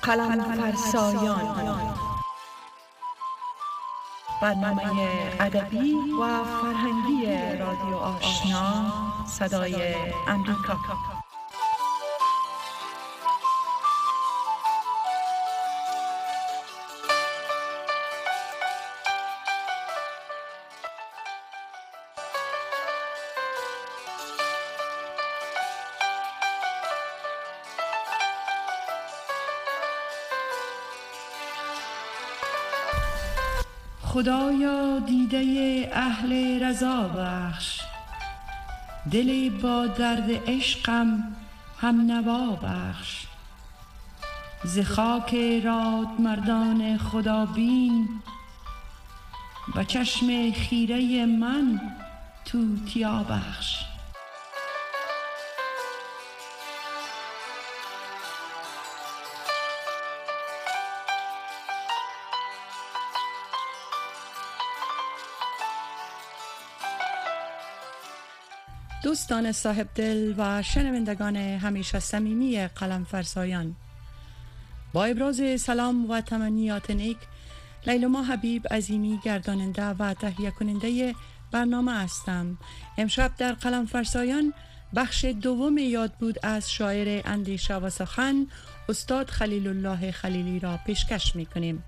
قلم‌فرسایان، برنامه ادبی و فرهنگی رادیو آشنا صدای امریکا. خدایا دیده اهل رضا بخش، دل با درد عشقم هم نوا بخش. ز خاک راد مردان خدا بین، و چشم خیره من توتیا بخش. دوستان صاحب دل و شنوندگان همیشه صمیمی قلم فرسایان، با ابراز سلام و تمنیات نیک، لیلما حبیب عظیمی گرداننده و تهیه کننده برنامه هستم. امشب در قلم فرسایان بخش دوم یاد بود از شاعر اندیشه و سخن استاد خلیل الله خلیلی را پیشکش می کنیم.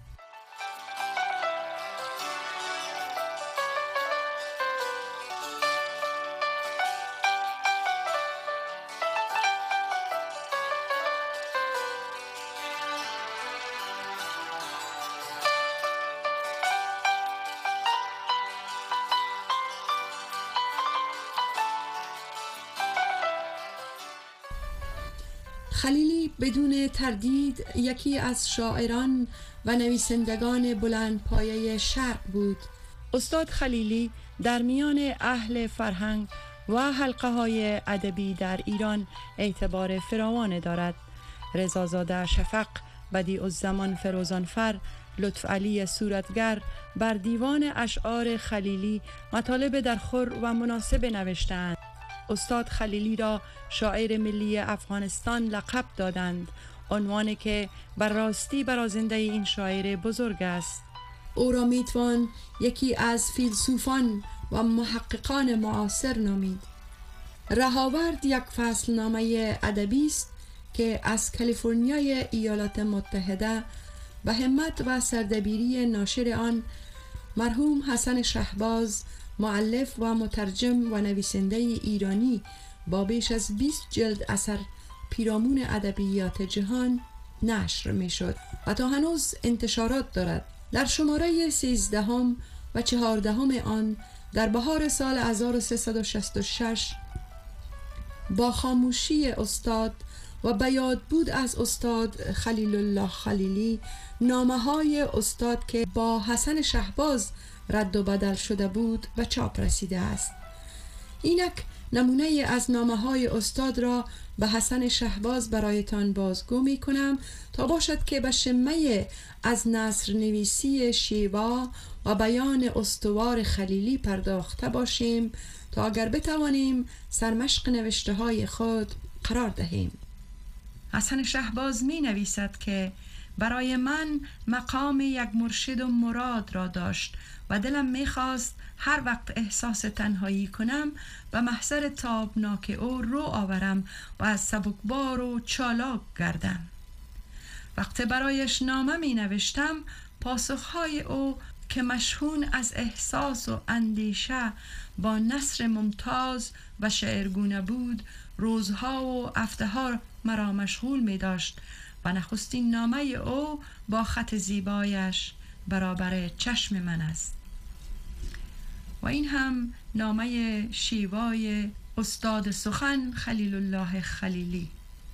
خلیلی بدون تردید یکی از شاعران و نویسندگان بلندپایه شرق بود. استاد خلیلی در میان اهل فرهنگ و حلقه های ادبی در ایران اعتبار فراوان دارد. رضازاده شفق، بدیع‌الزمان فروزانفر، لطفعلی صورتگر بر دیوان اشعار خلیلی مطالب درخور و مناسب نوشتند. استاد خلیلی را شاعر ملی افغانستان لقب دادند، عنوانی که بر راستی برازنده این شاعر بزرگ است. او را میتوان یکی از فیلسوفان و محققان معاصر نامید. رهاورد یک فصل نامه ادبی است که از کالیفرنیای ایالات متحده به همت و سردبیری ناشر آن مرحوم حسن شهباز، مؤلف و مترجم و نویسنده ایرانی با بیش از 20 جلد اثر پیرامون ادبیات جهان نشر می شد و تا هنوز انتشارات دارد. در شماره 13 و 14 آن در بهار سال 1366 با خاموشی استاد و به یاد بود از استاد خلیل الله خلیلی، نامه های استاد که با حسن شهباز رد و بدل شده بود به چاپ رسیده است. اینک نمونه از نامه های استاد را به حسن شهباز برایتان بازگو می کنم تا باشد که به شمه از نثر نویسی شیوا و بیان استوار خلیلی پرداخته باشیم تا اگر بتوانیم سرمشق نوشته های خود قرار دهیم. حسن شهباز می نویسد که برای من مقام یک مرشد و مراد را داشت و دلم می‌خواست هر وقت احساس تنهایی کنم به محضر تابناک او رو آورم و از سبکبار و چالاک گردم. وقتی برایش نامه می نوشتم، پاسخهای او که مشحون از احساس و اندیشه با نثر ممتاز و شعرگونه بود، روزها و هفته‌ها مرا مشغول می داشت و نخستین نامه او با خط زیبایش برابر چشم من است. و این هم نامه شیوای استاد سخن خلیل الله خلیلی.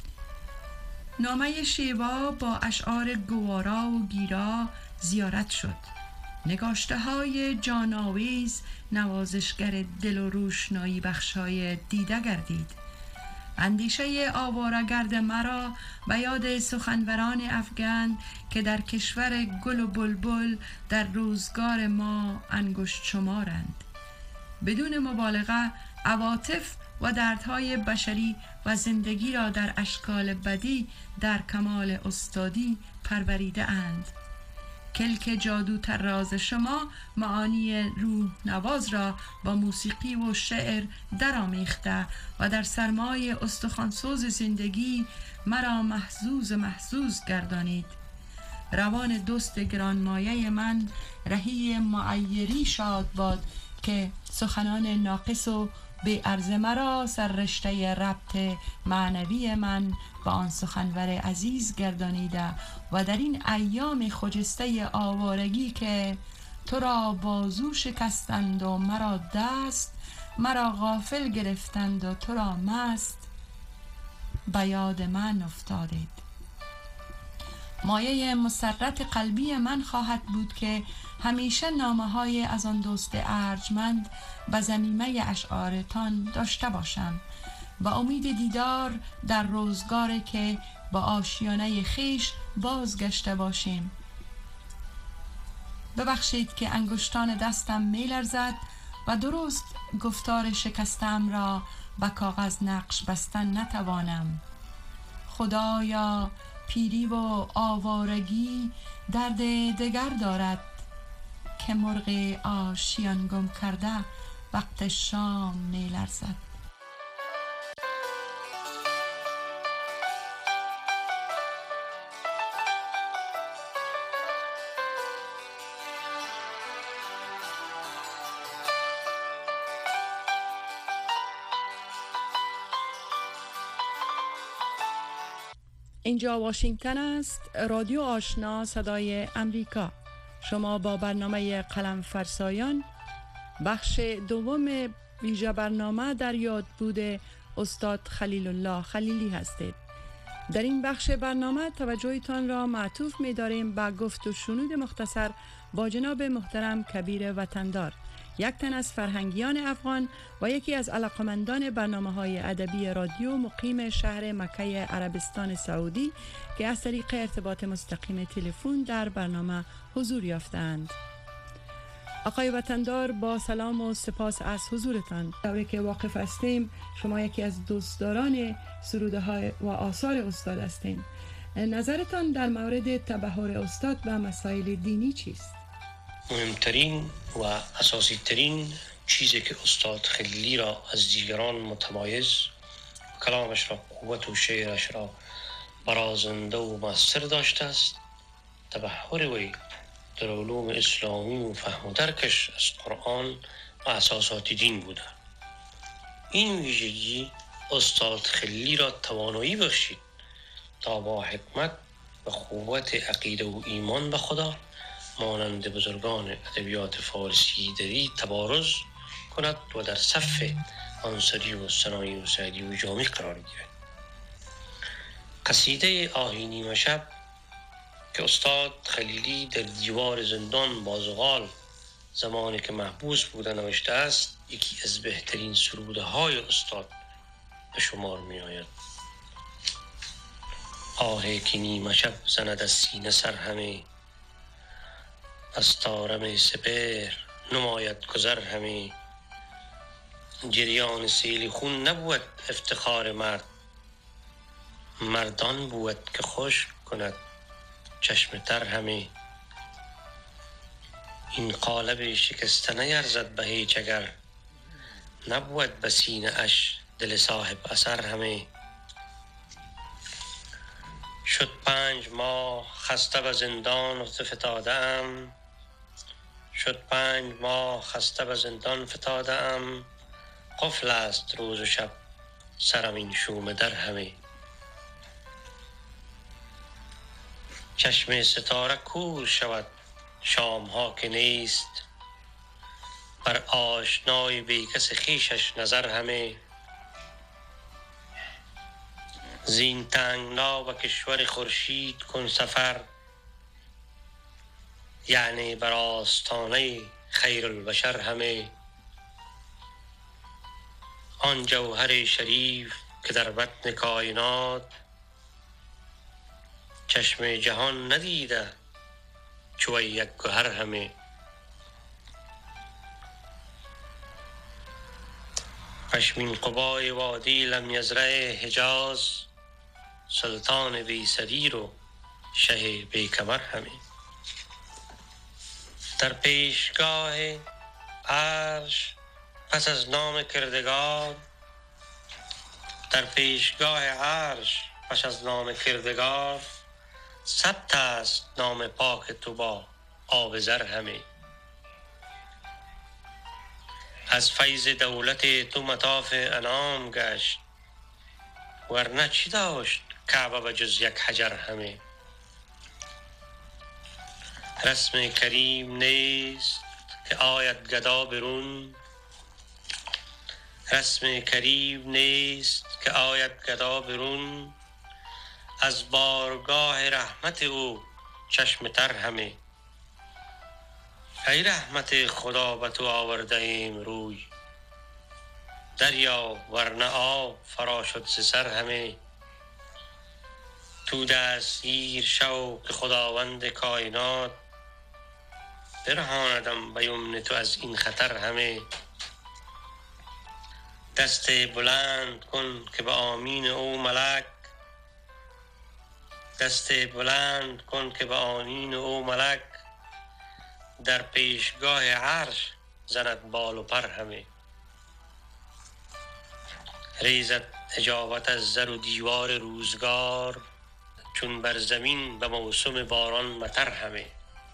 نامه شیوا با اشعار گوارا و گیرا زیارت شد. نگاشته های جاناویز نوازشگر دل و روشنایی بخشای دیده گردید. اندیشه آواره‌گرد مرا به یاد سخنوران افغان که در کشور گل و بلبل در روزگار ما انگشت شمارند. بدون مبالغه عواطف و دردهای بشری و زندگی را در اشکال بدی در کمال استادی پروریده اند. کلک جادو طراز شما معانی روح نواز را با موسیقی و شعر درآمیخته و در سرمای استخوانسوز زندگی مرا محظوظ گردانید. روان دوست گرانمایه من رهی معیری شاد باد که سخنان ناقص و به عرض مرا سر رشته ربط معنوی من با آن سخنور عزیز گردانیده و در این ایام خجسته آوارگی که تو را بازو شکستند و مرا دست، مرا غافل گرفتند و تو را مست، به یاد من افتادید. مایه مسرت قلبی من خواهد بود که همیشه نامه‌های از آن دوست ارجمند به ضمیمه اشعارتان داشته باشم و امید دیدار در روزگاری که با آشیانه خیش بازگشته باشیم. ببخشید که انگشتان دستم می‌لرزد و درست گفتار شکستم را به کاغذ نقش بستن نتوانم. خدایا پیری و آوارگی درد دگر دارد که مرغ آشیان گم کرده وقت شام می‌لرزد. اینجا واشنگتن است، رادیو آشنا صدای امریکا. شما با برنامه قلم فرسایان بخش دوم ویژه برنامه در یاد بوده استاد خلیل الله خلیلی هستید. در این بخش برنامه توجهتان را معطوف می داریم به گفت و شنود مختصر با جناب محترم کبیر وطندار، یک تن از فرهنگیان افغان و یکی از علاقمندان برنامه‌های ادبی رادیو مقیم شهر مکه عربستان سعودی که از طریق ارتباط مستقیم تلفن در برنامه حضور یافتند. آقای وطندار با سلام و سپاس از حضورتان. دوره که واقف هستیم شما یکی از دوستداران سروده های و آثار استاد هستیم. نظرتان در مورد تبحر استاد به مسائل دینی چیست؟ مهمترین و اساسی ترین چیزی که استاد خلیلی را از دیگران متمایز، کلامش را قوت و شعرش را برازنده و مؤثر داشته است، تبحر وی در علوم اسلامی و فهم و درکش از قرآن و اساسات دین بوده. این ویژگی استاد خلیلی را توانایی بخشید تا با حکمت و قوت عقیده و ایمان به خدا مانند بزرگان ادبیات فارسی دری تبارز کند و در صف انصاری و سنایی و سعدی و جامی قرار گیرد. قصیده آهی نیمه شب که استاد خلیلی در دیوار زندان بازغال زمانی که محبوس بوده نوشته است، یکی از بهترین سروده های استاد به شمار می آید. آهی که نیمه شب زند از سینه سر همه، از طارم سپهر نماید گذر همه. جریان سیل خون نبود افتخار مرد، مردان بود که خوش کند چشم تر همه. این قالب شکسته نیرزد به هیچ اگر، نبود به سینه اش دل صاحب اثر همه. شد 5 ماه خسته به زندان فتادم، شد 5 ماه خسته به زندان فتادم. قفل است روز و شب سرم این شوم در همه. چشم ستاره کور شود شام ها که نیست، بر آشنای بی کس خویشش نظر همه. زین تنگنا و کشور خورشید کن سفر، یعنی بر آستانه خیر البشر همه. آن جوهر شریف که در بطن کائنات، چشم جهان ندیده چو یک گوهر همه. پشمین قبای وادی لم یزرع حجاز، سلطان بی سریر و شه بی کمر همه. در پیشگاه عرش پس از نام کردگار، در پیشگاه عرش پس از نام کردگار، ثبت است نام پاک تو با آب زر همه. از فیض دولت تو مطاف انام گشت، ورنه چی داشت کعبه به جز یک حجر همه. رسم کریم نیست که آید گدا برون، رسم کریم نیست که آید گدا برون، از بارگاه رحمت او چشم تر همه. ای رحمت خدا به تو آورده ایم روی، دریا ورنه آب فرا شد ز سر همه. تو دستگیر شو که خداوند کائنات، برهاندم به یمن تو از این خطر همه. دست بلند کن که به آمین او ملک، دست بلند کن که به آمین او ملک، در پیشگاه عرش زند بال و پر همه. ریزد اجابت از زر و دیوار روزگار، چون بر زمین به موسم باران مطر همه.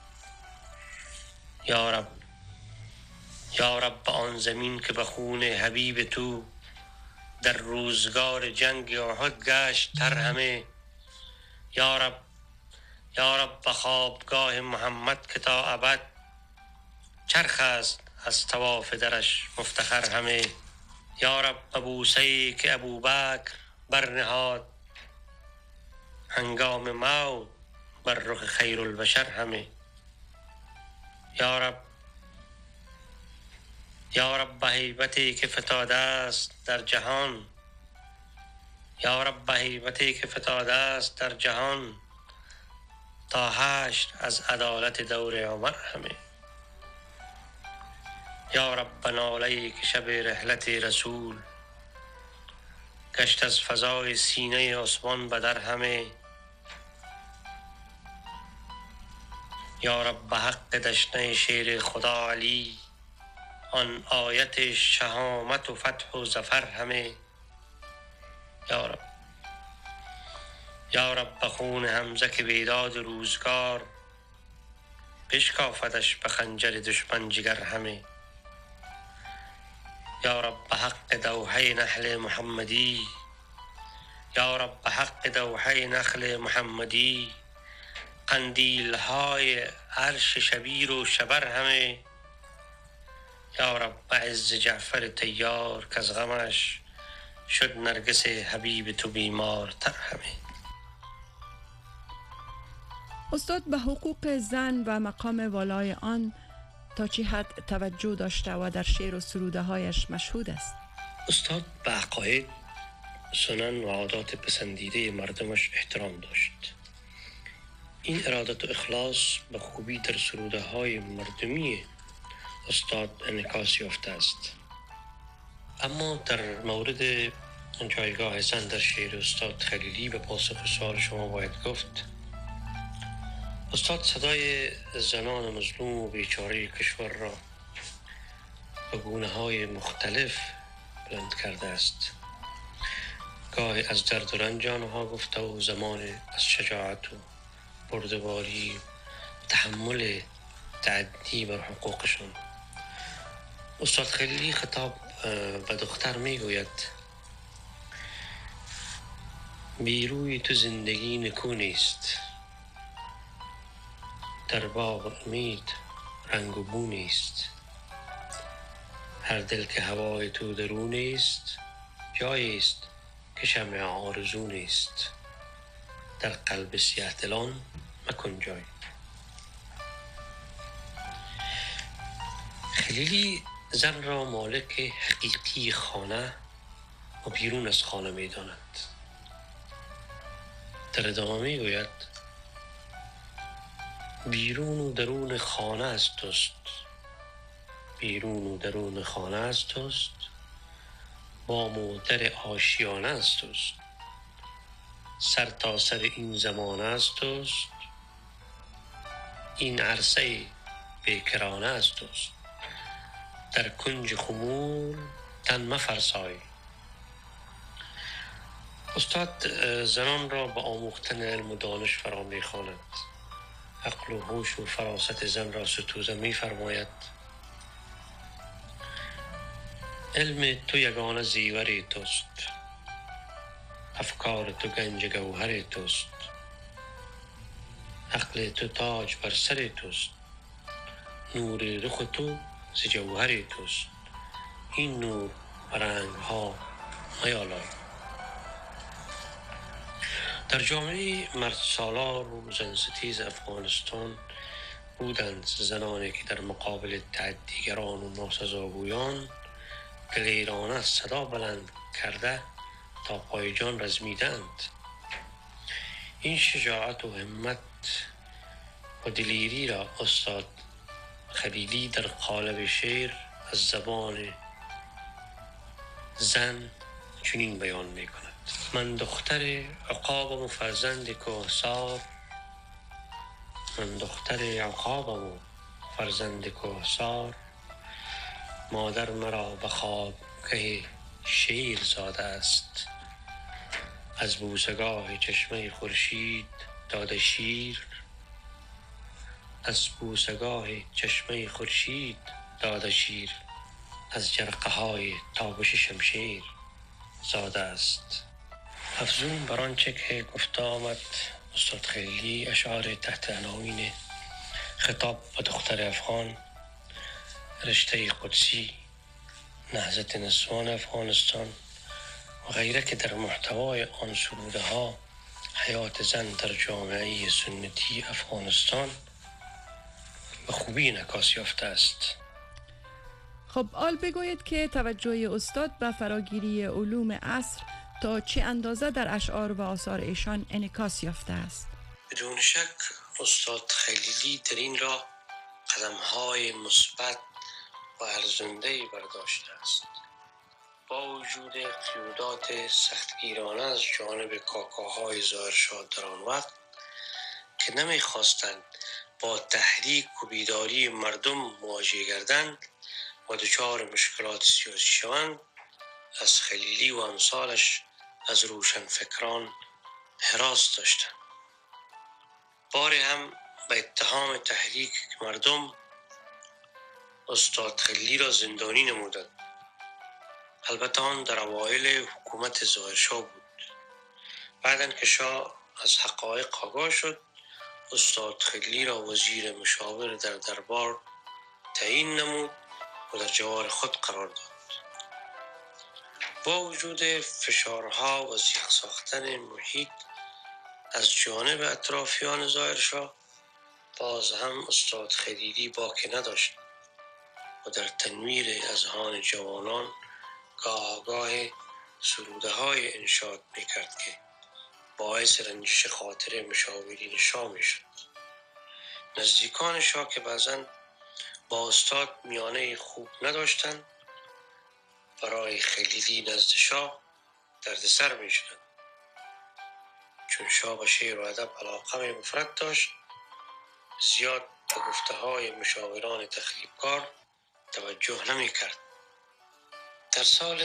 یا رب به آن زمین که به خون حبیب تو، در روزگار جنگ احد گشت تر همه. یا رب به خوابگاه محمد که تا ابد، چرخ است از طواف درش مفتخر همه. یا رب به بوسه‌ای که ابوبکر برنهاد، هنگام موت بر رخ خیرالبشر همه. یا رب به هیبتی که فتاده است در جهان، یا رب به هیبتی که فتاده است در جهان، تا حشر از عدالت دور عمر همه. یا رب به ناله‌ای که شب رحلت رسول، گشت از فضای سینه عثمان به در همه. یا رب به حق دشنه شیر خدا علی، آن آیت شهامت و فتح و ظفر همه. یا رب به خون حمزه که بیداد روزگار، بشکافدش به خنجر دشمن جگر همه. یا رب به حق دوحه نخل محمدی، یا رب به حق دوحه نخل محمدی، قندیل های عرش شبیر و شبر همه. یا رب به عز جعفر طیار که از غمش، شد نرگس حبیب تو بیمار تر همه. استاد به حقوق زن و مقام والای آن تا چه حد توجه داشته و در شعر و سروده هایش مشهود است؟ استاد به عقاید، سنن و عادات پسندیده مردمش احترام داشت. این ارادت و اخلاص به خوبی در سروده های مردمی استاد انعکاس یافته است. اما در مورد جایگاه زن در شعر استاد خلیلی به پاسخ سوال شما باید گفت استاد صدای زنان مظلوم و بیچاره کشور را به گونه‌های مختلف بلند کرده است. گاهی از درد و رنج آنها گفته و زمان از شجاعت و بردباری، تحمل تعدی بر حقوقشان. استاد خلیلی خطاب به دختر می گوید: بیروی تو زندگی نکو نیست، در باغ امید رنگ و بو نیست. هر دل که هوای تو درو نیست، جایی است که شمع آرزو نیست. در قلب سیاه دلان مکن جای. خلیلی زن را مالک حقیقی خانه و بیرون از خانه می داند. در ادامه می گوید: بیرون و درون خانه از توست، بیرون و درون خانه از توست. بام و در آشیانه از توست. سر تا سر این زمانه از توست. این عرصه بیکرانه از توست. در کنج خمول تن مفرسای. استاد زنان را به آموختن علم و دانش فرا می‌خواند. عقل و هوش و فراست زن را ستوزه می‌فرماید. علم تو یگانه زیور توست. افکار تو گنج گوهر توست. عقل تو تاج بر سر توست. نور رخ تو ز جوهر توست. این نور رنگ ها میالای. در جامعه مرد سالار و زن ستیز افغانستان بودند زنانی که در مقابل تعدیگران و ناسزاگویان دلیرانه صدا بلند کرده تا پای جان رزمیدند. این شجاعت و همت و دلیری را استاد خلیلی در قالب شعر از زبان زن چنین بیان می کند: من دختر عقابم و فرزند کوهسار. من دختر عقابم و فرزند کوهسار. مادر مرا به خواب که شیر زاده است. از بوسگاه چشمه خورشید داده شیر. از بوسگاه چشمه خورشید داده شیر. از جرقه های تابش شمشیر زاده است. افزون بر آنچه که گفته آمد استاد خلیلی اشعار تحت عناوین خطاب به دختر افغان، رشته قدسی، نهضت نسوان افغانستان و غیره که در محتوای آن سروده ها حیات زن در جامعه سنتی افغانستان به خوبی انعکاس یافته است. خب آل بگوید که توجه استاد به فراگیری علوم عصر تا چه اندازه در اشعار و آثار ایشان انعکاس یافته است؟ بدون شک استاد خلیلی در این راه قدم‌های مثبت و ارزنده‌ای برداشته است. با وجود قیودات سختگیرانه از جانب کاکاهای ظاهرشاه در آن وقت که نمی‌خواستند با تحریک و بیداری مردم مواجه گردند و دچار مشکلات سیاسی شوند، از خلیلی و امثالش از روشنفکران هراس داشتند. باری هم به اتهام تحریک مردم استاد خلیلی را زندانی نمودند. البته آن در اوایل حکومت ظاهرشاه بود. بعداً که شاه از حقایق آگاه شد، استاد خلیلی را وزیر مشاور در دربار تعیین نمود و در جوار خود قرار داد. با وجود فشارها و زیق ساختن محیط از جانب اطرافیان ظاهرشاه، باز هم استاد خلیلی باکی نداشت و در تنویر اذهان جوانان گاه سروده های انشاد میکرد که باعث رنجش خاطر مشاورین شاه میشد. نزدیکان شاه که بعضاً با استاد میانه خوب نداشتند، برای خلیلی نزد شاه دردسر میشدند. چون شاه به شعر و ادب علاقه مفرط داشت، زیاد به گفته های مشاوران تخریبکار توجه نمی کرد. در سال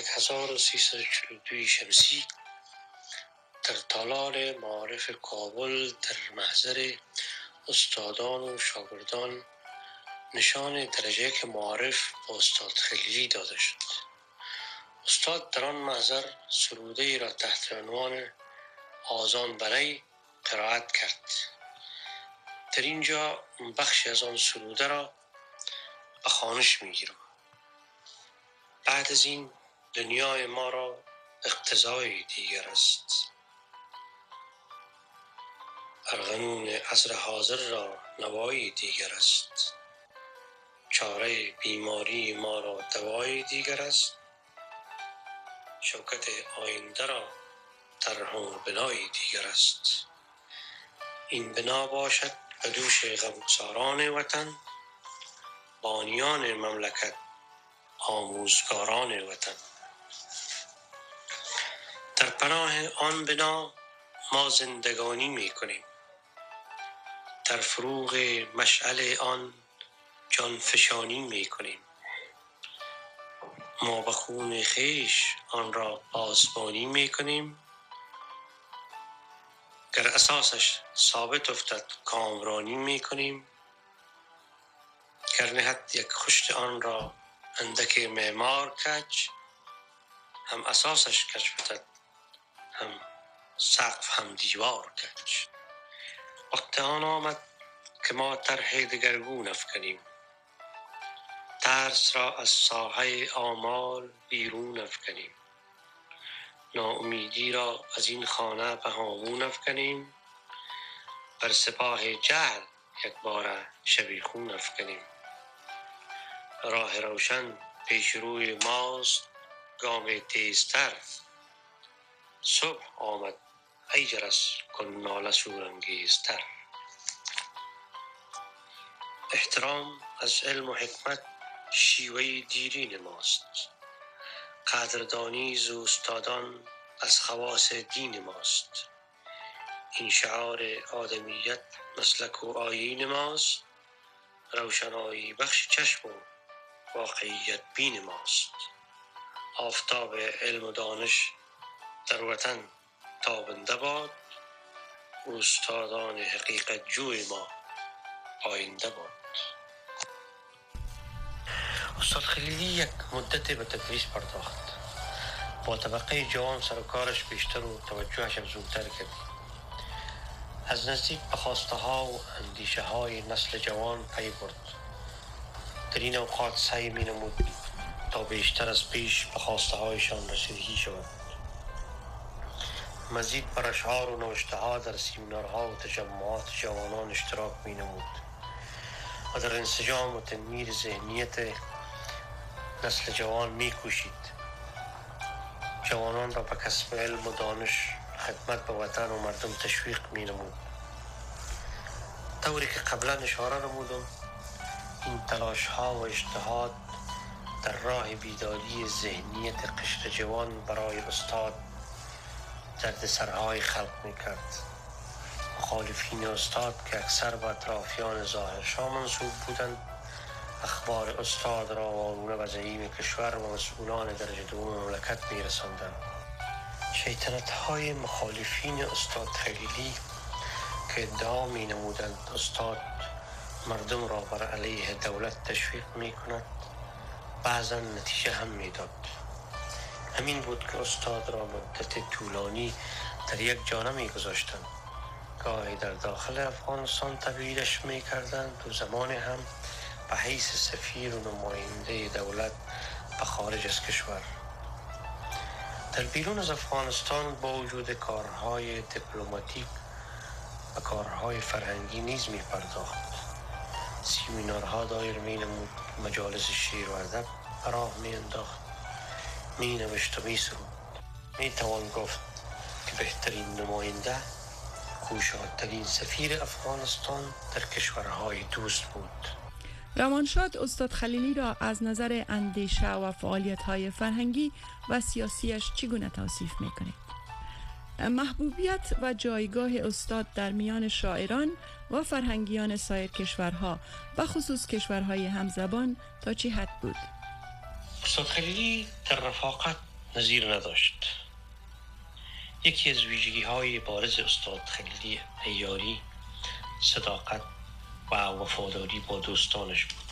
1342 شمسی در تالار معارف کابل در محضر استادان و شاگردان نشان درجه که معارف به استاد خلیلی داده شد. استاد در آن محضر سروده ای را تحت عنوان آذان بنی قرائت کرد. در اینجا بخشی از آن سروده را به خوانش میگیرم. بعد از این دنیای ما را اقتضای دیگر است. ارغنون عصر حاضر را نوای دیگر است. چاره بیماری ما را دوای دیگر است. شوکت آینده را طرح و بنای دیگر است. این بنا باشد به دوش غمگساران وطن، بانیان مملکت، آموزگاران وطن. پناه آن بنا ما زندگانی می کنیم، در فروغ مشعل آن جان فشانی می کنیم. ما به خون خویش آن را پاسبانی می کنیم، گر اساسش ثابت افتد کامرانی می کنیم. گر نهد یک خشت آن را اندک معمار کج، هم اساسش کج فتد هم سقف هم دیوار کج. وقت آن آمد که ما طرح دگرگون افکنیم، ترس را از ساحه آمال بیرون افکنیم. ناامیدی را از این خانه به هامون افکنیم، بر سپاه جهل یک بار شبیخون افکنیم. راه روشن پیش روی ماست گام تیزتر، صبح آمد ای جرس کن ناله شورانگیزتر. احترام از علم و حکمت شیوه دیرین ماست، قدردانی ز استادان از خواص دین ماست. این شعار آدمیت مسلک و آیین ماست، روشنایی بخش چشم و واقعیت بین ماست. آفتاب علم و دانش در وطن تابنده باد، استادان حقیقت جوی ما آینده باد. استاد خلیلی یک مدت به تدریس پرداخت، با طبقه جوان سر و کارش بیشتر و توجهش افزونتر کرد. از نزدیک به خواسته ها و اندیشه های نسل جوان پی برد. در این اوقات سعی می نمود تا بیشتر از پیش به خواسته هایشان رسیدگی شود. مزید بر اشعار و نوشته ها در سیمینارها و تجمعات جوانان اشتراک می نمود و در انسجام و تنمیر ذهنیت نسل جوان می کوشید. جوانان را به کسب علم و دانش، خدمت به وطن و مردم تشویق می نمود. طوری که قبلا اشاره نمودم، این تلاش ها و اجتهاد در راه بیداری ذهنیت قشر جوان برای استاد درد سرهای خلق می کرد. مخالفین استاد که اکثر به اطرافیان ظاهرشاه منسوب بودند، اخبار استاد را وارونه به زعیم کشور و مسئولان درجه دوم مملکت می رساندند. شیطنت های مخالفین استاد خلیلی که ادعا می نمودند استاد مردم را بر علیه دولت تشویق می کند، بعضا نتیجه هم می داد. همین بود که استاد را مدت طولانی در یک جا نمی گذاشتند. گاهی در داخل افغانستان تبعیدش می کردند و زمان هم به حیث سفیر و نماینده دولت به خارج از کشور. در بیرون از افغانستان با وجود کارهای دیپلماتیک و کارهای فرهنگی نیز می پرداخت. سیمینارها دایر می نمود، مجالس شعر و ادب راه می انداخت، می نوشت و می سرود. می توان گفت که بهترین نماینده، کوشادترین سفیر افغانستان در کشورهای دوست بود. روانشاد استاد خلیلی را از نظر اندیشه و فعالیت‌های فرهنگی و سیاسیش چگونه توصیف می‌کنید؟ محبوبیت و جایگاه استاد در میان شاعران و فرهنگیان سایر کشورها و خصوص کشورهای همزبان تا چه حد بود؟ استاد خلیلی در رفاقت نظیر نداشت. یکی از ویژگی‌های بارز استاد خلیلی عیاری، صداقت و وفاداری با دوستانش بود.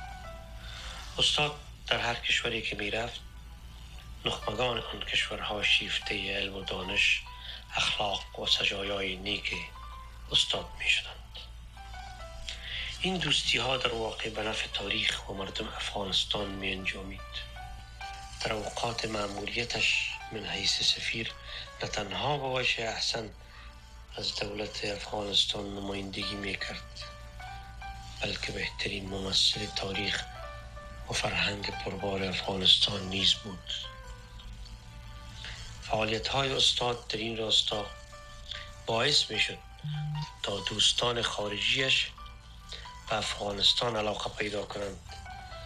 استاد در هر کشوری که می رفت، نخبگان آن کشورها شیفته علم و دانش، اخلاق و سجایای نیک استاد می شدند. این دوستی ها در واقع به نفع تاریخ و مردم افغانستان می انجامید. در اوقات مأموریتش من حیث سفیر نه تنها به وجه احسن از دولت افغانستان نمایندگی می کرد، بلکه بهترین ممثل تاریخ و فرهنگ پربار افغانستان نیز بود. فعالیت‌های استاد در این راستا باعث می شد تا دوستان خارجیش به افغانستان علاقه پیدا کنند،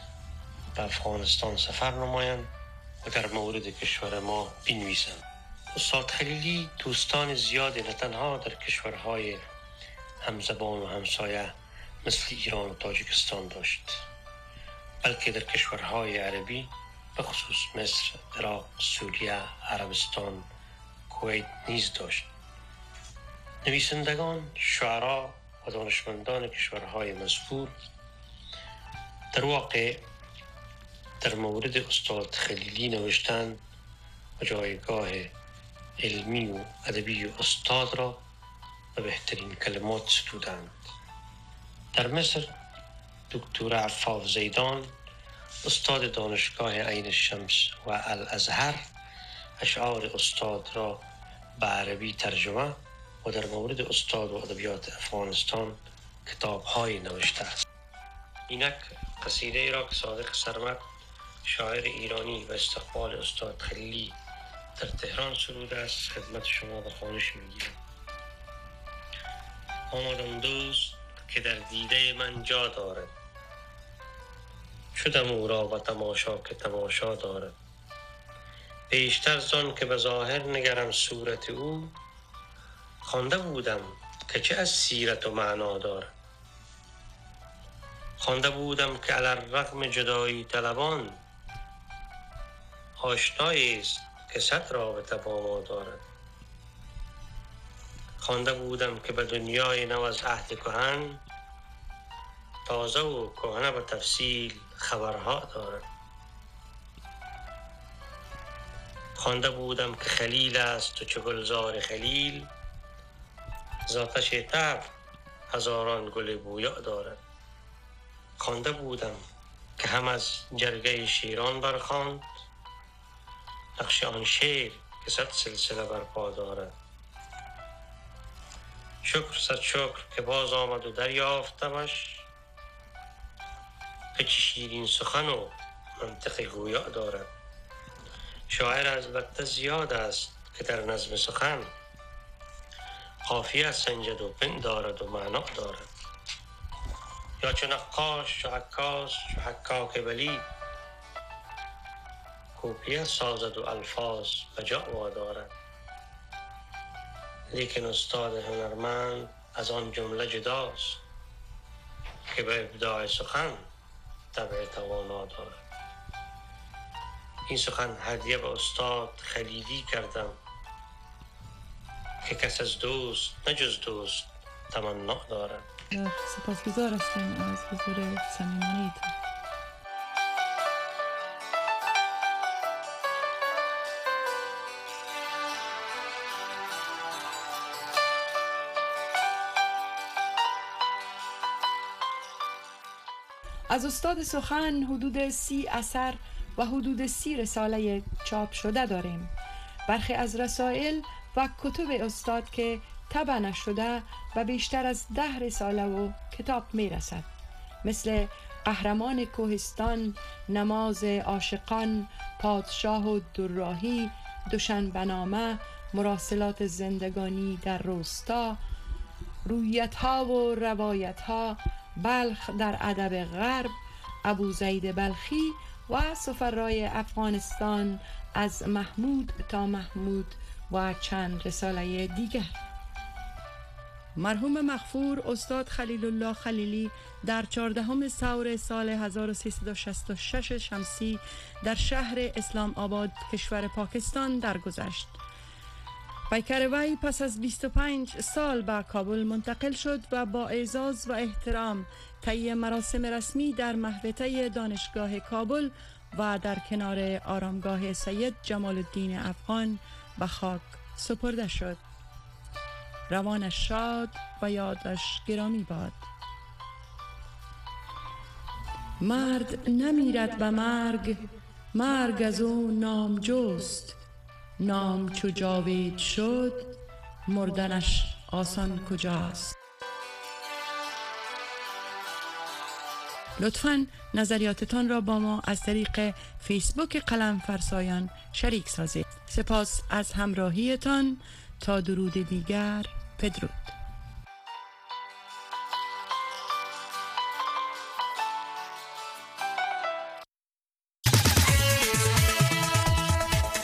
به افغانستان سفر نمایند و در مورد کشور ما بنویسند. استاد خلیلی دوستان زیادی نه تنها در کشورهای همزبان و همسایه مثل ایران و تاجیکستان داشت، بلکه در کشورهای عربی به خصوص مصر، عراق، سوریه، عربستان، کویت نیز داشت. نویسندگان، شعرا و دانشمندان کشورهای مذکور در واقع در مورد استاد خلیلی نوشتند و جایگاه علمی و ادبی استاد را به بهترین کلمات ستودند. در مصر دکتر عفاف زیدان، استاد دانشگاه عین الشمس و الازهر، اشعار استاد را به عربی ترجمه و در مورد استاد و ادبیات افغانستان کتاب‌هایی نوشته است. اینک قصیده را که صادق سرمد، شاعر ایرانی و استقبال استاد خلیلی در تهران سروده است، خدمت شما به خوانش می‌گیرم. آمدم دوست که در دیده من جا دارد، شدم او را و تماشا که تماشا دارد. پیشتر زان که به ظاهر نگرم صورت او، خوانده بودم که چه از سیرت و معنا دارد. خوانده بودم که علی الرغم جدایی طلبان، آشنایی است که صد رابطه با ما دارد. خوانده بودم که به دنیای نو از عهد کهن، تازه و کهنه به تفصیل خبرها دارد. خوانده بودم که خلیل است و چه گلزار خلیل، ذاتش طبع هزاران گل بویا دارد. خوانده بودم که هم از جرگه شیران برخواند، نقش آن شیر که صد سلسله برپا دارد. شکر صد شکر که باز آمد و دریافتمش، که چه شیرین سخن و منطق گویا دارد. شاعر البته زیاد است که در نظم سخن، قافیه سنجد و پندارد و معنا دارد. یا چو نقاش چو عکاس چو حکاک بلید، کوپیه سازد و الفاظ به جا وادارد. لیکن استاد هنرمند از آن جمله جداست، که به ابداع سخن طبع توانا دارد. این سخن هدیه به استاد خلیلی کردم، که کس از دوست نه جز دوست تمنا دارد. سپاسگزار هستیم از حضور صمیمانیتون. از استاد سخن حدود 30 اثر و حدود 30 رساله چاپ شده داریم. برخی از رسائل و کتب استاد که طبع نشده و بیشتر از 10 رساله و کتاب می رسد، مثل قهرمان کوهستان، نماز عاشقان، پادشاه و دوراهی، دوشنبه‌نامه، مراسلات زندگانی در روستا، رویت‌ها و روایت‌ها، بلخ در ادب غرب، ابوزید بلخی و سفرای افغانستان از محمود تا محمود و چند رساله دیگر. مرحوم مغفور استاد خلیل الله خلیلی در 14 ثور سال 1366 شمسی در شهر اسلام آباد کشور پاکستان درگذشت. پیکر وی پس از 25 سال به کابل منتقل شد و با اعزاز و احترام طی مراسم رسمی در محوطه دانشگاه کابل و در کنار آرامگاه سید جمال الدین افغان به خاک سپرده شد. روانش شاد و یادش گرامی باد. مرد نمیرد به مرگ، مرگ از او نام جست، نام چو جاوید شد، مردنش آسان کجاست. لطفاً نظریاتتان را با ما از طریق فیسبوک قلم فرسایان شریک سازید. سپاس از همراهیتان. تا درود دیگر، بدرود.